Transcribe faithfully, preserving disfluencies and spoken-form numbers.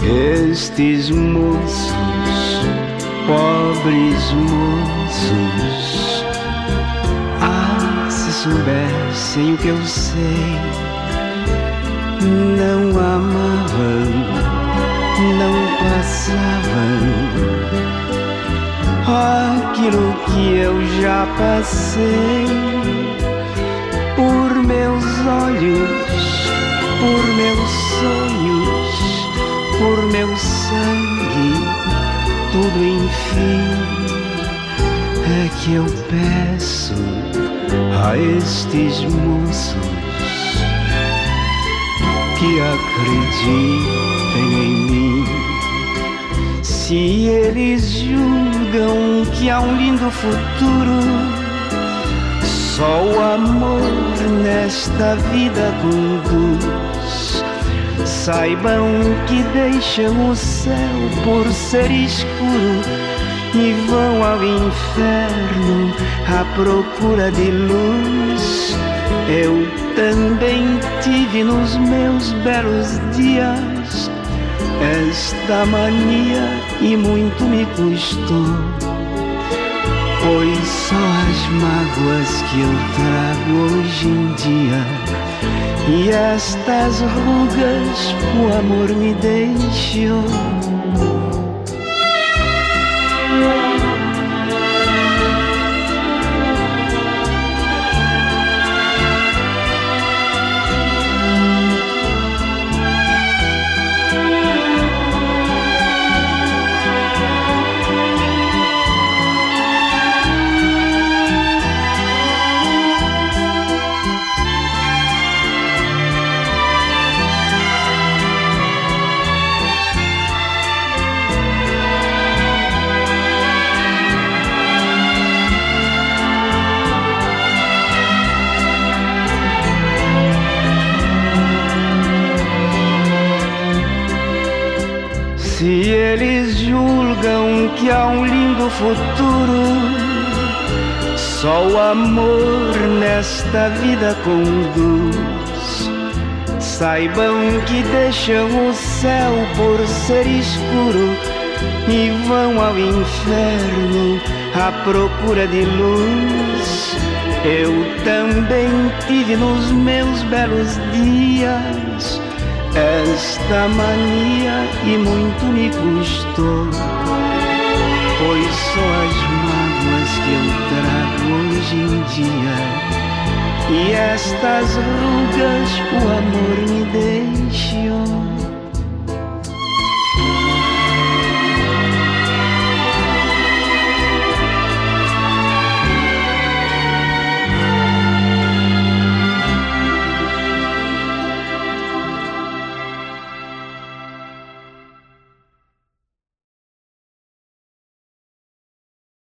Estes moços, pobres moços, ah, se soubessem o que eu sei, não amavam, não passavam aquilo que eu já passei. Por meus olhos, por meus sonhos, por meu sangue, tudo enfim é que eu peço a estes moços que acreditem em mim. Se eles julgam que há um lindo futuro, só o amor nesta vida conduz. Saibam que deixam o céu por ser escuro e vão ao inferno à procura de luz. Eu também tive nos meus belos dias esta mania e muito me custou, pois só as mágoas que eu trago hoje em dia e estas rugas o amor me deixou. Se eles julgam que há um lindo futuro, só o amor nesta vida conduz. Saibam que deixam o céu por ser escuro e vão ao inferno à procura de luz. Eu também tive nos meus belos dias esta mania e muito me custou, pois só as mágoas que eu trago hoje em dia e estas rugas o amor me deixou.